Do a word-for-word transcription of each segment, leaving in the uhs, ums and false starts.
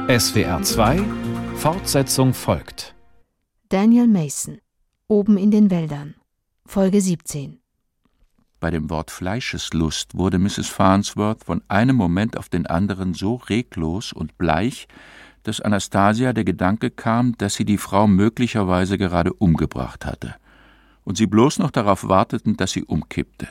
S W R zwei Fortsetzung folgt. Daniel Mason, Oben in den Wäldern, Folge siebzehn. Bei dem Wort Fleischeslust wurde Misses Farnsworth von einem Moment auf den anderen so reglos und bleich, dass Anastasia der Gedanke kam, dass sie die Frau möglicherweise gerade umgebracht hatte und sie bloß noch darauf warteten, dass sie umkippte.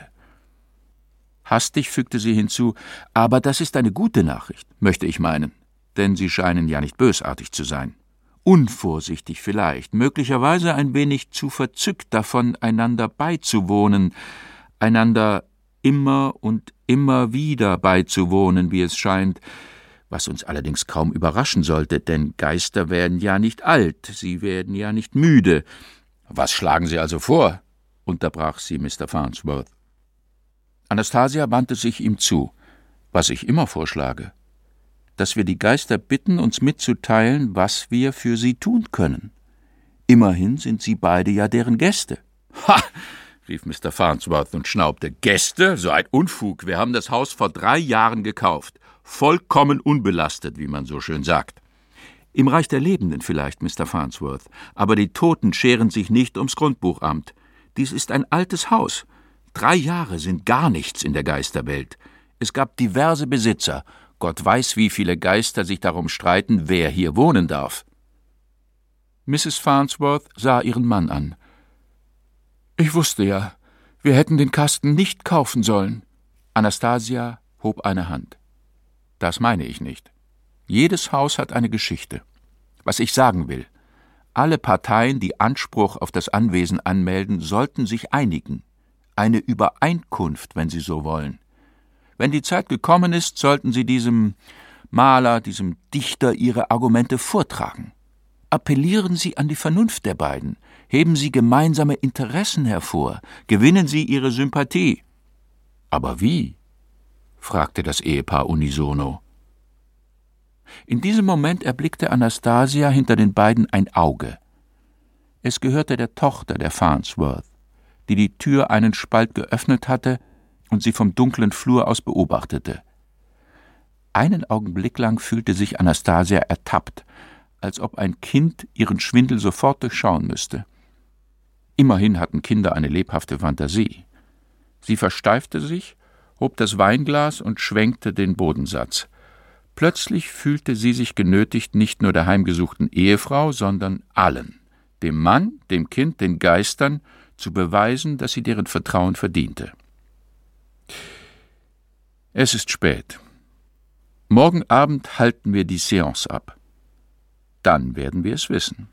Hastig fügte sie hinzu: »Aber das ist eine gute Nachricht, möchte ich meinen, denn Sie scheinen ja nicht bösartig zu sein. Unvorsichtig vielleicht, möglicherweise ein wenig zu verzückt davon, einander beizuwohnen, einander immer und immer wieder beizuwohnen, wie es scheint, was uns allerdings kaum überraschen sollte, denn Geister werden ja nicht alt, sie werden ja nicht müde.« »Was schlagen Sie also vor?« unterbrach sie Mister Farnsworth. Anastasia wandte sich ihm zu. »Was ich immer vorschlage, dass wir die Geister bitten, uns mitzuteilen, was wir für sie tun können. Immerhin sind sie beide ja deren Gäste.« »Ha!« rief Mister Farnsworth und schnaubte. »Gäste? So ein Unfug. Wir haben das Haus vor drei Jahren gekauft. Vollkommen unbelastet, wie man so schön sagt.« »Im Reich der Lebenden vielleicht, Mister Farnsworth, aber die Toten scheren sich nicht ums Grundbuchamt. Dies ist ein altes Haus. Drei Jahre sind gar nichts in der Geisterwelt. Es gab diverse Besitzer. Gott weiß, wie viele Geister sich darum streiten, wer hier wohnen darf.« Misses Farnsworth sah ihren Mann an. »Ich wusste ja, wir hätten den Kasten nicht kaufen sollen.« Anastasia hob eine Hand. »Das meine ich nicht. Jedes Haus hat eine Geschichte. Was ich sagen will, alle Parteien, die Anspruch auf das Anwesen anmelden, sollten sich einigen. Eine Übereinkunft, wenn sie so wollen. Wenn die Zeit gekommen ist, sollten Sie diesem Maler, diesem Dichter Ihre Argumente vortragen. Appellieren Sie an die Vernunft der beiden, heben Sie gemeinsame Interessen hervor, gewinnen Sie ihre Sympathie.« »Aber wie?« fragte das Ehepaar unisono. In diesem Moment erblickte Anastasia hinter den beiden ein Auge. Es gehörte der Tochter der Farnsworth, die die Tür einen Spalt geöffnet hatte und sie vom dunklen Flur aus beobachtete. Einen Augenblick lang fühlte sich Anastasia ertappt, als ob ein Kind ihren Schwindel sofort durchschauen müsste. Immerhin hatten Kinder eine lebhafte Fantasie. Sie versteifte sich, hob das Weinglas und schwenkte den Bodensatz. Plötzlich fühlte sie sich genötigt, nicht nur der heimgesuchten Ehefrau, sondern allen, dem Mann, dem Kind, den Geistern, zu beweisen, dass sie deren Vertrauen verdiente. »Es ist spät. Morgen Abend halten wir die Seance ab. Dann werden wir es wissen.«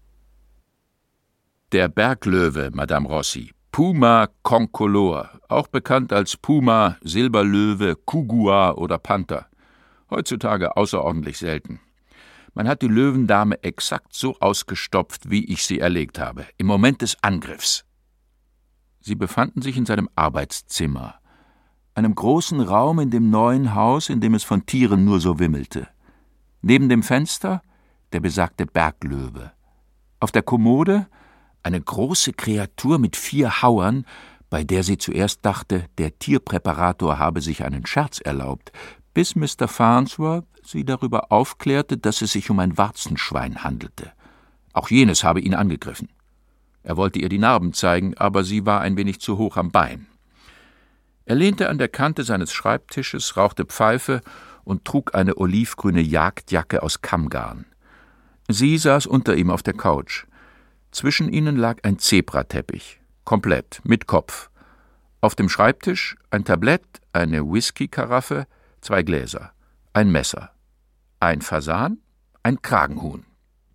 Der Berglöwe, Madame Rossi, Puma concolor, auch bekannt als Puma, Silberlöwe, Kugua oder Panther. Heutzutage außerordentlich selten. Man hat die Löwendame exakt so ausgestopft, wie ich sie erlegt habe, im Moment des Angriffs. Sie befanden sich in seinem Arbeitszimmer, einem großen Raum in dem neuen Haus, in dem es von Tieren nur so wimmelte. Neben dem Fenster der besagte Berglöwe. Auf der Kommode eine große Kreatur mit vier Hauern, bei der sie zuerst dachte, der Tierpräparator habe sich einen Scherz erlaubt, bis Mister Farnsworth sie darüber aufklärte, dass es sich um ein Warzenschwein handelte. Auch jenes habe ihn angegriffen. Er wollte ihr die Narben zeigen, aber sie war ein wenig zu hoch am Bein. Er lehnte an der Kante seines Schreibtisches, rauchte Pfeife und trug eine olivgrüne Jagdjacke aus Kammgarn. Sie saß unter ihm auf der Couch. Zwischen ihnen lag ein Zebrateppich, komplett, mit Kopf. Auf dem Schreibtisch ein Tablett, eine Whisky-Karaffe, zwei Gläser, ein Messer, ein Fasan, ein Kragenhuhn.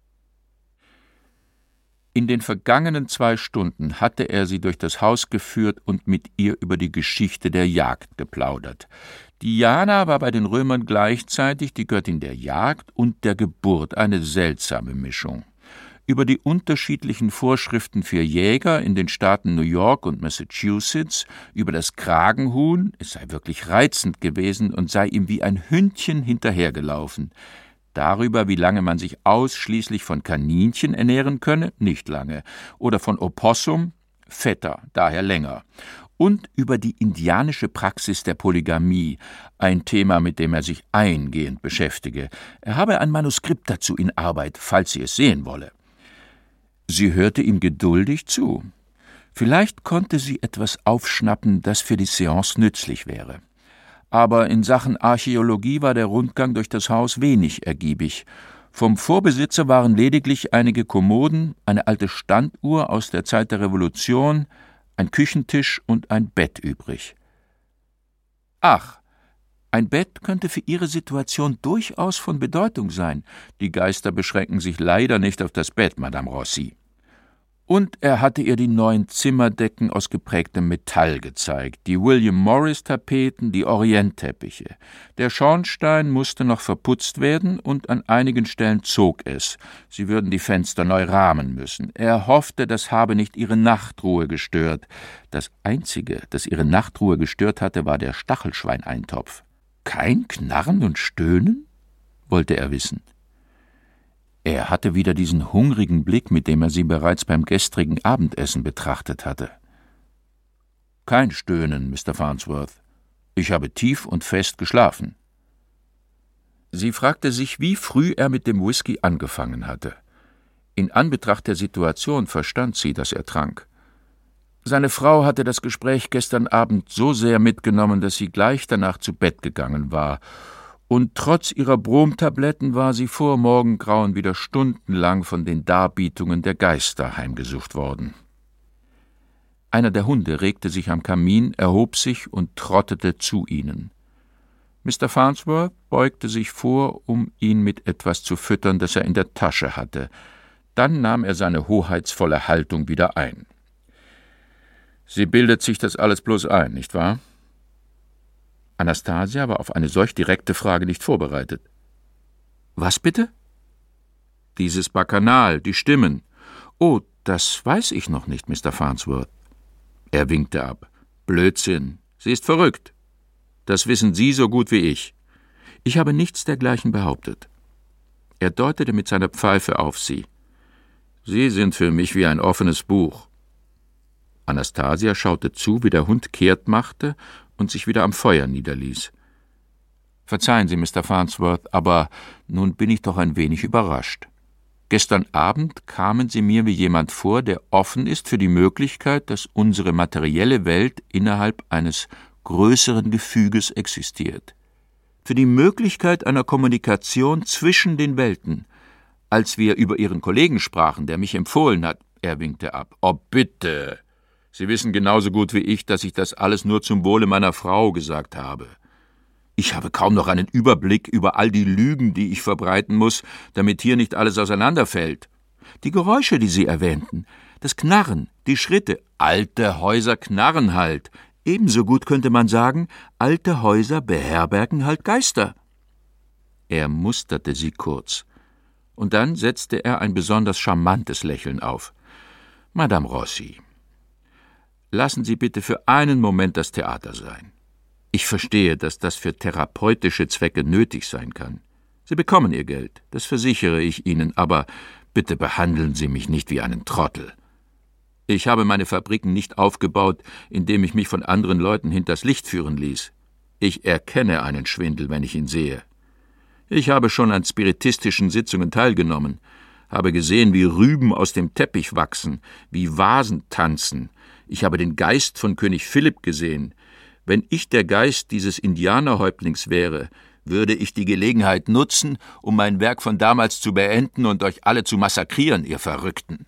In den vergangenen zwei Stunden hatte er sie durch das Haus geführt und mit ihr über die Geschichte der Jagd geplaudert. Diana war bei den Römern gleichzeitig die Göttin der Jagd und der Geburt, eine seltsame Mischung. Über die unterschiedlichen Vorschriften für Jäger in den Staaten New York und Massachusetts, über das Kragenhuhn, es sei wirklich reizend gewesen und sei ihm wie ein Hündchen hinterhergelaufen. Darüber, wie lange man sich ausschließlich von Kaninchen ernähren könne, nicht lange, oder von Opossum, fetter, daher länger. und über die indianische Praxis der Polygamie, ein Thema, mit dem er sich eingehend beschäftige. Er habe ein Manuskript dazu in Arbeit, falls sie es sehen wolle. Sie hörte ihm geduldig zu. Vielleicht konnte sie etwas aufschnappen, das für die Seance nützlich wäre. Aber in Sachen Archäologie war der Rundgang durch das Haus wenig ergiebig. Vom Vorbesitzer waren lediglich einige Kommoden, eine alte Standuhr aus der Zeit der Revolution, ein Küchentisch und ein Bett übrig. Ach, ein Bett könnte für ihre Situation durchaus von Bedeutung sein. Die Geister beschränken sich leider nicht auf das Bett, Madame Rossi. Und er hatte ihr die neuen Zimmerdecken aus geprägtem Metall gezeigt, die William-Morris-Tapeten, die Orientteppiche. Der Schornstein musste noch verputzt werden und an einigen Stellen zog es. Sie würden die Fenster neu rahmen müssen. Er hoffte, das habe nicht ihre Nachtruhe gestört. Das Einzige, das ihre Nachtruhe gestört hatte, war der Stachelschweineintopf. Kein Knarren und Stöhnen? Wollte er wissen. Er hatte wieder diesen hungrigen Blick, mit dem er sie bereits beim gestrigen Abendessen betrachtet hatte. »Kein Stöhnen, Mister Farnsworth. Ich habe tief und fest geschlafen.« Sie fragte sich, wie früh er mit dem Whisky angefangen hatte. In Anbetracht der Situation verstand sie, dass er trank. Seine Frau hatte das Gespräch gestern Abend so sehr mitgenommen, dass sie gleich danach zu Bett gegangen war, und trotz ihrer Bromtabletten war sie vor Morgengrauen wieder stundenlang von den Darbietungen der Geister heimgesucht worden. Einer der Hunde regte sich am Kamin, erhob sich und trottete zu ihnen. Mister Farnsworth beugte sich vor, um ihn mit etwas zu füttern, das er in der Tasche hatte. Dann nahm er seine hoheitsvolle Haltung wieder ein. »Sie bildet sich das alles bloß ein, nicht wahr?« Anastasia war auf eine solch direkte Frage nicht vorbereitet. »Was bitte?« »Dieses Bacchanal, die Stimmen.« »Oh, das weiß ich noch nicht, Mister Farnsworth.« Er winkte ab. »Blödsinn. Sie ist verrückt. Das wissen Sie so gut wie ich. Ich habe nichts dergleichen behauptet.« Er deutete mit seiner Pfeife auf sie. »Sie sind für mich wie ein offenes Buch.« Anastasia schaute zu, wie der Hund kehrt machte und sich wieder am Feuer niederließ. »Verzeihen Sie, Mister Farnsworth, aber nun bin ich doch ein wenig überrascht. Gestern Abend kamen Sie mir wie jemand vor, der offen ist für die Möglichkeit, dass unsere materielle Welt innerhalb eines größeren Gefüges existiert. Für die Möglichkeit einer Kommunikation zwischen den Welten. Als wir über Ihren Kollegen sprachen, der mich empfohlen hat.« Er winkte ab. »Oh, bitte! Sie wissen genauso gut wie ich, dass ich das alles nur zum Wohle meiner Frau gesagt habe. Ich habe kaum noch einen Überblick über all die Lügen, die ich verbreiten muss, damit hier nicht alles auseinanderfällt. Die Geräusche, die Sie erwähnten, das Knarren, die Schritte, alte Häuser knarren halt. Ebenso gut könnte man sagen, alte Häuser beherbergen halt Geister.« Er musterte sie kurz. Und dann setzte er ein besonders charmantes Lächeln auf. »Madame Rossi, lassen Sie bitte für einen Moment das Theater sein. Ich verstehe, dass das für therapeutische Zwecke nötig sein kann. Sie bekommen Ihr Geld, das versichere ich Ihnen, aber bitte behandeln Sie mich nicht wie einen Trottel. Ich habe meine Fabriken nicht aufgebaut, indem ich mich von anderen Leuten hinters Licht führen ließ. Ich erkenne einen Schwindel, wenn ich ihn sehe. Ich habe schon an spiritistischen Sitzungen teilgenommen, habe gesehen, wie Rüben aus dem Teppich wachsen, wie Vasen tanzen. Ich habe den Geist von König Philipp gesehen. Wenn ich der Geist dieses Indianerhäuptlings wäre, würde ich die Gelegenheit nutzen, um mein Werk von damals zu beenden und euch alle zu massakrieren, ihr Verrückten.«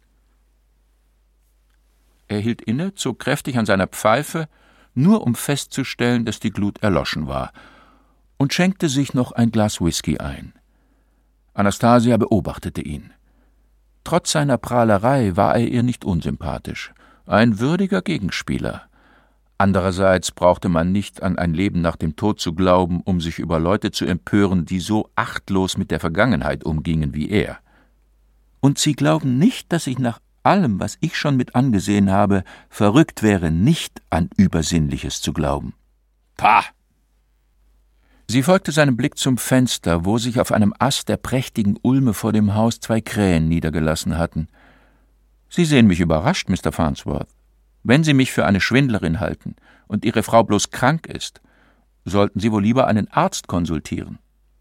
Er hielt inne, zog kräftig an seiner Pfeife, nur um festzustellen, dass die Glut erloschen war, und schenkte sich noch ein Glas Whisky ein. Anastasia beobachtete ihn. Trotz seiner Prahlerei war er ihr nicht unsympathisch. Ein würdiger Gegenspieler. Andererseits brauchte man nicht an ein Leben nach dem Tod zu glauben, um sich über Leute zu empören, die so achtlos mit der Vergangenheit umgingen wie er. Und Sie glauben nicht, dass ich nach allem, was ich schon mit angesehen habe, verrückt wäre, nicht an Übersinnliches zu glauben. Pah! Sie folgte seinem Blick zum Fenster, wo sich auf einem Ast der prächtigen Ulme vor dem Haus zwei Krähen niedergelassen hatten. »Sie sehen mich überrascht, Mister Farnsworth.« Wenn Sie mich für eine Schwindlerin halten und Ihre Frau bloß krank ist, sollten Sie wohl lieber einen Arzt konsultieren.«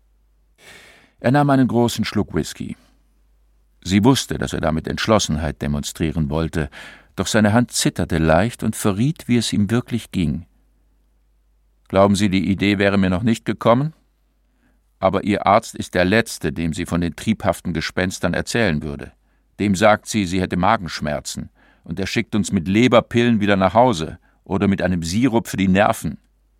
Er nahm einen großen Schluck Whisky. Sie wusste, dass er damit Entschlossenheit demonstrieren wollte, doch seine Hand zitterte leicht und verriet, wie es ihm wirklich ging. »Glauben Sie, die Idee wäre mir noch nicht gekommen? Aber Ihr Arzt ist der Letzte, dem sie von den triebhaften Gespenstern erzählen würde. Dem sagt sie, sie hätte Magenschmerzen, und er schickt uns mit Leberpillen wieder nach Hause oder mit einem Sirup für die Nerven.«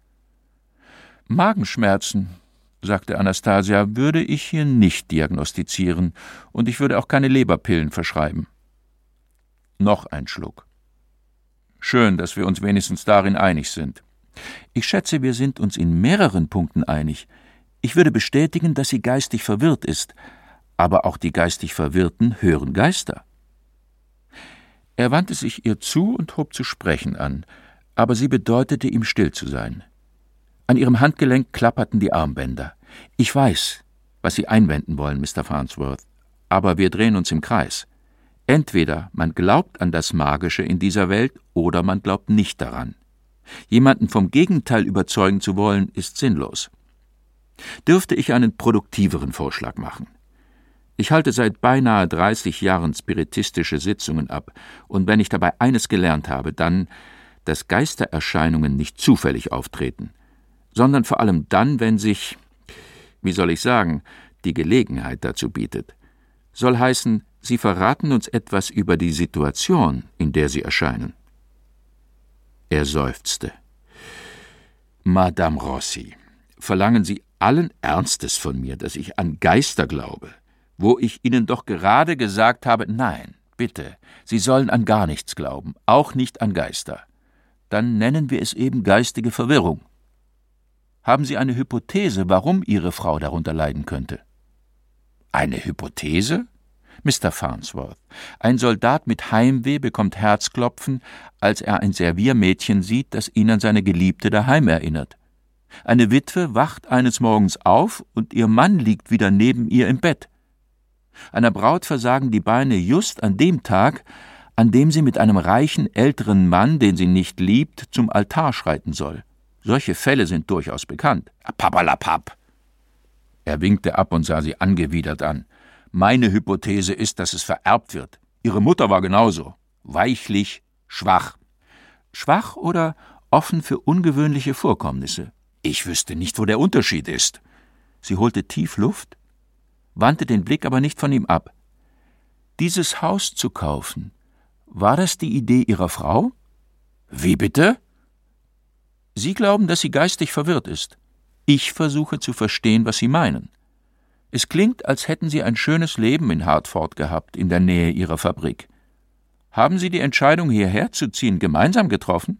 »Magenschmerzen«, sagte Anastasia, »würde ich hier nicht diagnostizieren, und ich würde auch keine Leberpillen verschreiben.« Noch ein Schluck. »Schön, dass wir uns wenigstens darin einig sind. Ich schätze, wir sind uns in mehreren Punkten einig. Ich würde bestätigen, dass sie geistig verwirrt ist, aber auch die geistig Verwirrten hören Geister.« Er wandte sich ihr zu und hob zu sprechen an, aber sie bedeutete ihm, still zu sein. An ihrem Handgelenk klapperten die Armbänder. »Ich weiß, was Sie einwenden wollen, Mister Farnsworth, aber wir drehen uns im Kreis. Entweder man glaubt an das Magische in dieser Welt oder man glaubt nicht daran. Jemanden vom Gegenteil überzeugen zu wollen, ist sinnlos. Dürfte ich einen produktiveren Vorschlag machen? Ich halte seit beinahe dreißig Jahren spiritistische Sitzungen ab, und wenn ich dabei eines gelernt habe, dann, dass Geistererscheinungen nicht zufällig auftreten, sondern vor allem dann, wenn sich, wie soll ich sagen, die Gelegenheit dazu bietet. Soll heißen, sie verraten uns etwas über die Situation, in der sie erscheinen.« Er seufzte. »Madame Rossi, verlangen Sie allen Ernstes von mir, dass ich an Geister glaube, wo ich Ihnen doch gerade gesagt habe, nein, bitte, Sie sollen an gar nichts glauben, auch nicht an Geister. Dann nennen wir es eben geistige Verwirrung. Haben Sie eine Hypothese, warum Ihre Frau darunter leiden könnte?« »Eine Hypothese? Mister Farnsworth, ein Soldat mit Heimweh bekommt Herzklopfen, als er ein Serviermädchen sieht, das ihn an seine Geliebte daheim erinnert. Eine Witwe wacht eines Morgens auf und ihr Mann liegt wieder neben ihr im Bett. Einer Braut versagen die Beine just an dem Tag, an dem sie mit einem reichen, älteren Mann, den sie nicht liebt, zum Altar schreiten soll. Solche Fälle sind durchaus bekannt.« »Papperlapapp!« Er winkte ab und sah sie angewidert an. »Meine Hypothese ist, dass es vererbt wird. Ihre Mutter war genauso. Weichlich, schwach.« »Schwach oder offen für ungewöhnliche Vorkommnisse?« »Ich wüsste nicht, wo der Unterschied ist.« Sie holte tief Luft, wandte den Blick aber nicht von ihm ab. »Dieses Haus zu kaufen, war das die Idee Ihrer Frau?« »Wie bitte?« »Sie glauben, dass sie geistig verwirrt ist. Ich versuche zu verstehen, was Sie meinen. Es klingt, als hätten Sie ein schönes Leben in Hartford gehabt, in der Nähe Ihrer Fabrik. Haben Sie die Entscheidung, hierher zu ziehen, gemeinsam getroffen?«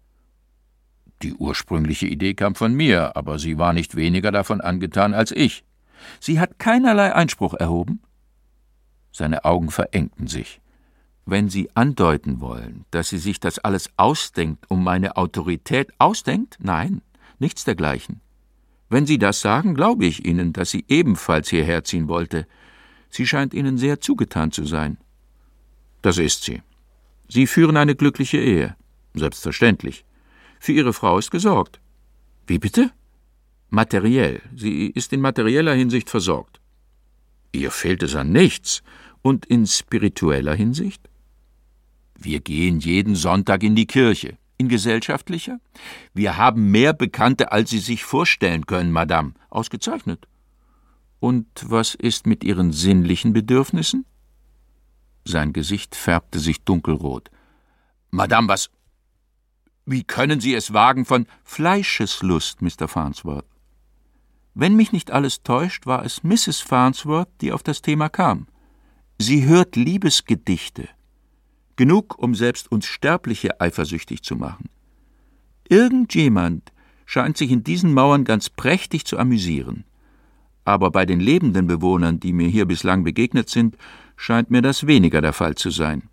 »Die ursprüngliche Idee kam von mir, aber sie war nicht weniger davon angetan als ich.« »Sie hat keinerlei Einspruch erhoben?« Seine Augen verengten sich. »Wenn Sie andeuten wollen, dass sie sich das alles ausdenkt, um meine Autorität…« »Ausdenkt? Nein, nichts dergleichen. Wenn Sie das sagen, glaube ich Ihnen, dass sie ebenfalls hierher ziehen wollte. Sie scheint Ihnen sehr zugetan zu sein.« »Das ist sie. Sie führen eine glückliche Ehe. Selbstverständlich. Für Ihre Frau ist gesorgt.« »Wie bitte?« »Materiell. Sie ist in materieller Hinsicht versorgt.« »Ihr fehlt es an nichts. Und in spiritueller Hinsicht?« »Wir gehen jeden Sonntag in die Kirche.« »In gesellschaftlicher?« »Wir haben mehr Bekannte, als Sie sich vorstellen können, Madame.« »Ausgezeichnet. Und was ist mit Ihren sinnlichen Bedürfnissen?« Sein Gesicht färbte sich dunkelrot. »Madame, was… Wie können Sie es wagen von…« »Fleischeslust, Mister Farnsworth. Wenn mich nicht alles täuscht, war es Misses Farnsworth, die auf das Thema kam. Sie hört Liebesgedichte. Genug, um selbst uns Sterbliche eifersüchtig zu machen. Irgendjemand scheint sich in diesen Mauern ganz prächtig zu amüsieren. Aber bei den lebenden Bewohnern, die mir hier bislang begegnet sind, scheint mir das weniger der Fall zu sein.«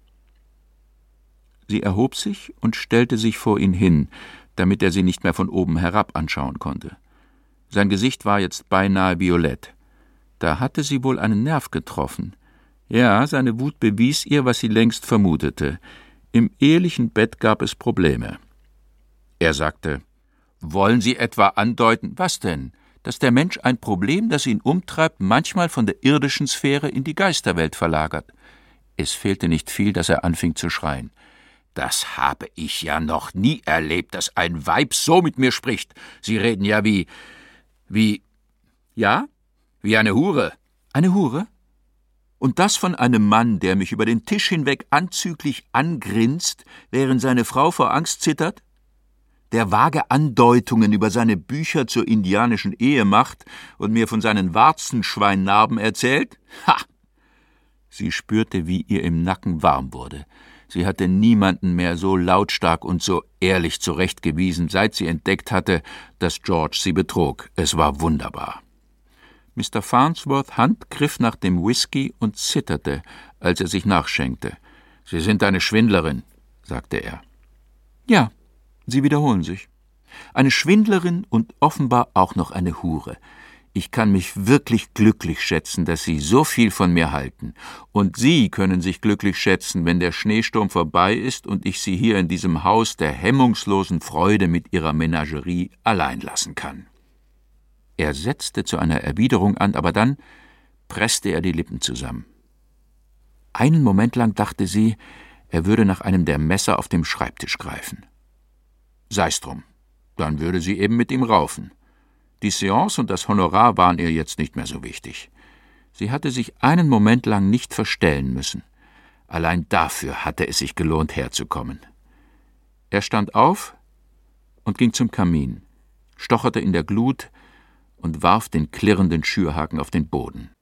Sie erhob sich und stellte sich vor ihn hin, damit er sie nicht mehr von oben herab anschauen konnte. Sein Gesicht war jetzt beinahe violett. Da hatte sie wohl einen Nerv getroffen. Ja, seine Wut bewies ihr, was sie längst vermutete. Im ehelichen Bett gab es Probleme. Er sagte: »Wollen Sie etwa andeuten, was denn? Dass der Mensch ein Problem, das ihn umtreibt, manchmal von der irdischen Sphäre in die Geisterwelt verlagert?« Es fehlte nicht viel, dass er anfing zu schreien. »Das habe ich ja noch nie erlebt, dass ein Weib so mit mir spricht. Sie reden ja wie... wie... ja? Wie eine Hure.« »Eine Hure? Und das von einem Mann, der mich über den Tisch hinweg anzüglich angrinst, während seine Frau vor Angst zittert? Der vage Andeutungen über seine Bücher zur indianischen Ehe macht und mir von seinen Warzenschweinnarben erzählt? Ha!« Sie spürte, wie ihr im Nacken warm wurde. Sie hatte niemanden mehr so lautstark und so ehrlich zurechtgewiesen, seit sie entdeckt hatte, dass George sie betrog. Es war wunderbar. Mister Farnsworths Hand griff nach dem Whisky und zitterte, als er sich nachschenkte. »Sie sind eine Schwindlerin«, sagte er. »Ja, Sie wiederholen sich. Eine Schwindlerin und offenbar auch noch eine Hure. Ich kann mich wirklich glücklich schätzen, dass Sie so viel von mir halten. Und Sie können sich glücklich schätzen, wenn der Schneesturm vorbei ist und ich Sie hier in diesem Haus der hemmungslosen Freude mit Ihrer Menagerie allein lassen kann.« Er setzte zu einer Erwiderung an, aber dann presste er die Lippen zusammen. Einen Moment lang dachte sie, er würde nach einem der Messer auf dem Schreibtisch greifen. Sei's drum, dann würde sie eben mit ihm raufen. Die Seance und das Honorar waren ihr jetzt nicht mehr so wichtig. Sie hatte sich einen Moment lang nicht verstellen müssen. Allein dafür hatte es sich gelohnt, herzukommen. Er stand auf und ging zum Kamin, stocherte in der Glut und warf den klirrenden Schürhaken auf den Boden.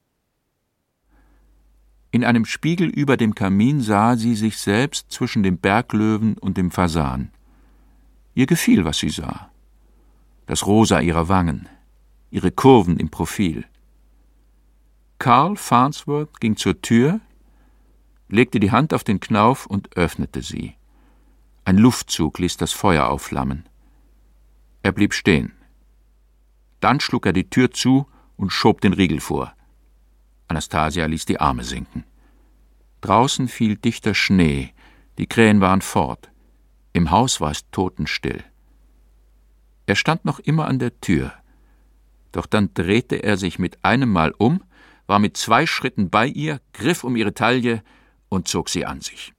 In einem Spiegel über dem Kamin sah sie sich selbst zwischen dem Berglöwen und dem Fasan. Ihr gefiel, was sie sah. Das Rosa ihrer Wangen, ihre Kurven im Profil. Carl Farnsworth ging zur Tür, legte die Hand auf den Knauf und öffnete sie. Ein Luftzug ließ das Feuer aufflammen. Er blieb stehen. Dann schlug er die Tür zu und schob den Riegel vor. Anastasia ließ die Arme sinken. Draußen fiel dichter Schnee, die Krähen waren fort. Im Haus war es totenstill. Er stand noch immer an der Tür, doch dann drehte er sich mit einem Mal um, war mit zwei Schritten bei ihr, griff um ihre Taille und zog sie an sich.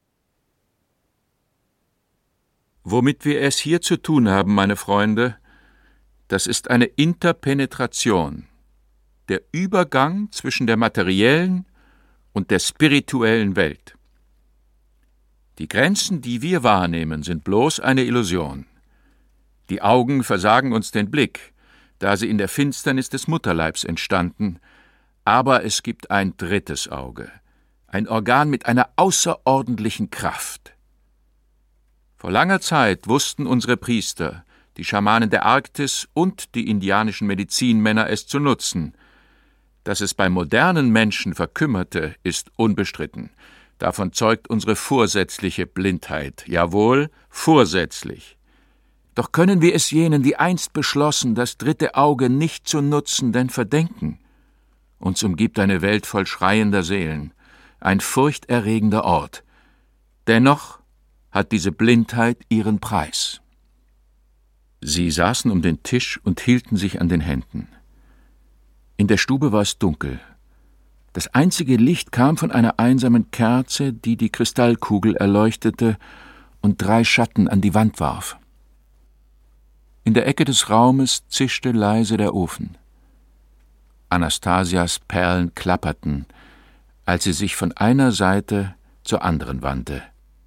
»Womit wir es hier zu tun haben, meine Freunde, das ist eine Interpenetration, der Übergang zwischen der materiellen und der spirituellen Welt. Die Grenzen, die wir wahrnehmen, sind bloß eine Illusion. Die Augen versagen uns den Blick, da sie in der Finsternis des Mutterleibs entstanden, aber es gibt ein drittes Auge, ein Organ mit einer außerordentlichen Kraft. Vor langer Zeit wussten unsere Priester, die Schamanen der Arktis und die indianischen Medizinmänner es zu nutzen. Dass es bei modernen Menschen verkümmerte, ist unbestritten. Davon zeugt unsere vorsätzliche Blindheit. Jawohl, vorsätzlich. Doch können wir es jenen, die einst beschlossen, das dritte Auge nicht zu nutzen, denn verdenken? Uns umgibt eine Welt voll schreiender Seelen, ein furchterregender Ort. Dennoch hat diese Blindheit ihren Preis.« Sie saßen um den Tisch und hielten sich an den Händen. In der Stube war es dunkel. Das einzige Licht kam von einer einsamen Kerze, die die Kristallkugel erleuchtete und drei Schatten an die Wand warf. In der Ecke des Raumes zischte leise der Ofen. Anastasias Perlen klapperten, als sie sich von einer Seite zur anderen wandte.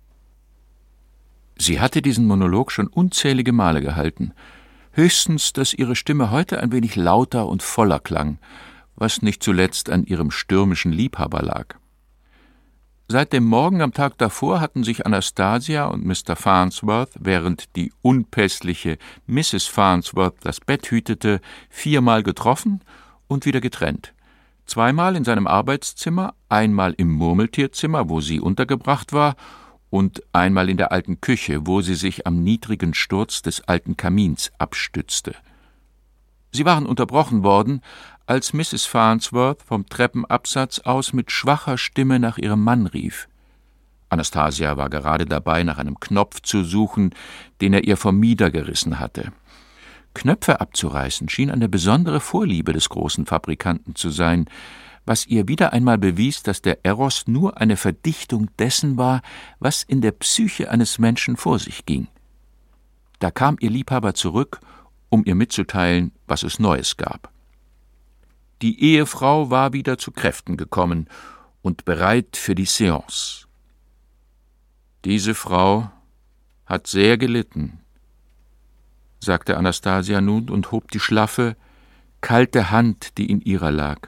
Sie hatte diesen Monolog schon unzählige Male gehalten, höchstens, dass ihre Stimme heute ein wenig lauter und voller klang, was nicht zuletzt an ihrem stürmischen Liebhaber lag. Seit dem Morgen am Tag davor hatten sich Anastasia und Mister Farnsworth, während die unpässliche Misses Farnsworth das Bett hütete, viermal getroffen und wieder getrennt. Zweimal in seinem Arbeitszimmer, einmal im Murmeltierzimmer, wo sie untergebracht war, und einmal in der alten Küche, wo sie sich am niedrigen Sturz des alten Kamins abstützte. Sie waren unterbrochen worden, als Misses Farnsworth vom Treppenabsatz aus mit schwacher Stimme nach ihrem Mann rief. Anastasia war gerade dabei, nach einem Knopf zu suchen, den er ihr vom Mieder gerissen hatte. Knöpfe abzureißen schien eine besondere Vorliebe des großen Fabrikanten zu sein, was ihr wieder einmal bewies, dass der Eros nur eine Verdichtung dessen war, was in der Psyche eines Menschen vor sich ging. Da kam ihr Liebhaber zurück, um ihr mitzuteilen, was es Neues gab. Die Ehefrau war wieder zu Kräften gekommen und bereit für die Seance. »Diese Frau hat sehr gelitten«, sagte Anastasia nun und hob die schlaffe, kalte Hand, die in ihrer lag.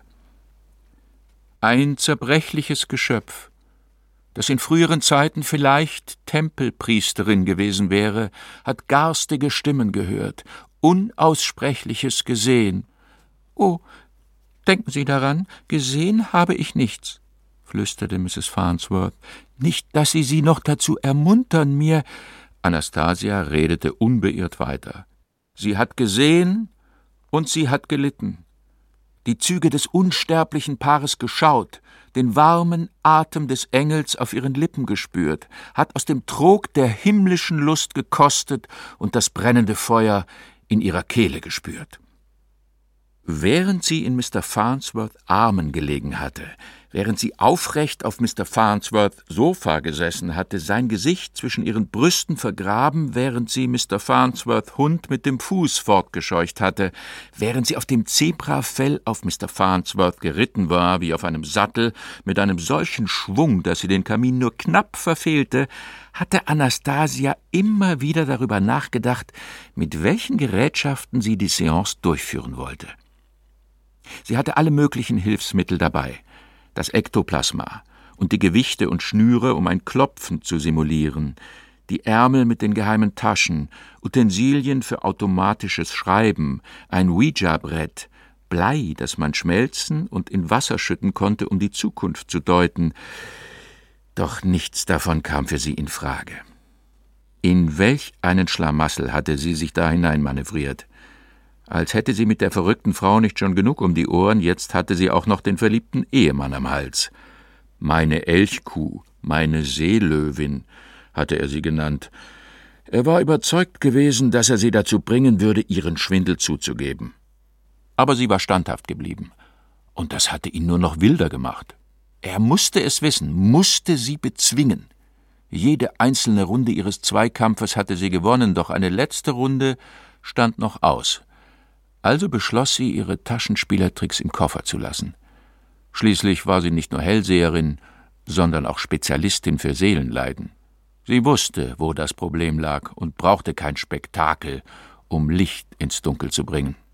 »Ein zerbrechliches Geschöpf, das in früheren Zeiten vielleicht Tempelpriesterin gewesen wäre, hat garstige Stimmen gehört, Unaussprechliches gesehen. »Oh, denken Sie daran, gesehen habe ich nichts«, flüsterte Misses Farnsworth. »Nicht, dass Sie sie noch dazu ermuntern, mir...« Anastasia redete unbeirrt weiter. »Sie hat gesehen und sie hat gelitten. Die Züge des unsterblichen Paares geschaut, den warmen Atem des Engels auf ihren Lippen gespürt, hat aus dem Trog der himmlischen Lust gekostet und das brennende Feuer in ihrer Kehle gespürt.« Während sie in Mister Farnsworths Armen gelegen hatte, während sie aufrecht auf Mister Farnsworths Sofa gesessen hatte, sein Gesicht zwischen ihren Brüsten vergraben, während sie Mister Farnsworths Hund mit dem Fuß fortgescheucht hatte, während sie auf dem Zebrafell auf Mister Farnsworth geritten war, wie auf einem Sattel, mit einem solchen Schwung, dass sie den Kamin nur knapp verfehlte, hatte Anastasia immer wieder darüber nachgedacht, mit welchen Gerätschaften sie die Seance durchführen wollte. Sie hatte alle möglichen Hilfsmittel dabei, das Ektoplasma und die Gewichte und Schnüre, um ein Klopfen zu simulieren, die Ärmel mit den geheimen Taschen, Utensilien für automatisches Schreiben, ein Ouija-Brett, Blei, das man schmelzen und in Wasser schütten konnte, um die Zukunft zu deuten. Doch nichts davon kam für sie in Frage. In welch einen Schlamassel hatte sie sich da hineinmanövriert. Als hätte sie mit der verrückten Frau nicht schon genug um die Ohren, jetzt hatte sie auch noch den verliebten Ehemann am Hals. »Meine Elchkuh, meine Seelöwin«, hatte er sie genannt. Er war überzeugt gewesen, dass er sie dazu bringen würde, ihren Schwindel zuzugeben. Aber sie war standhaft geblieben, und das hatte ihn nur noch wilder gemacht. Er musste es wissen, musste sie bezwingen. Jede einzelne Runde ihres Zweikampfes hatte sie gewonnen, doch eine letzte Runde stand noch aus. Also beschloss sie, ihre Taschenspielertricks im Koffer zu lassen. Schließlich war sie nicht nur Hellseherin, sondern auch Spezialistin für Seelenleiden. Sie wusste, wo das Problem lag und brauchte kein Spektakel, um Licht ins Dunkel zu bringen.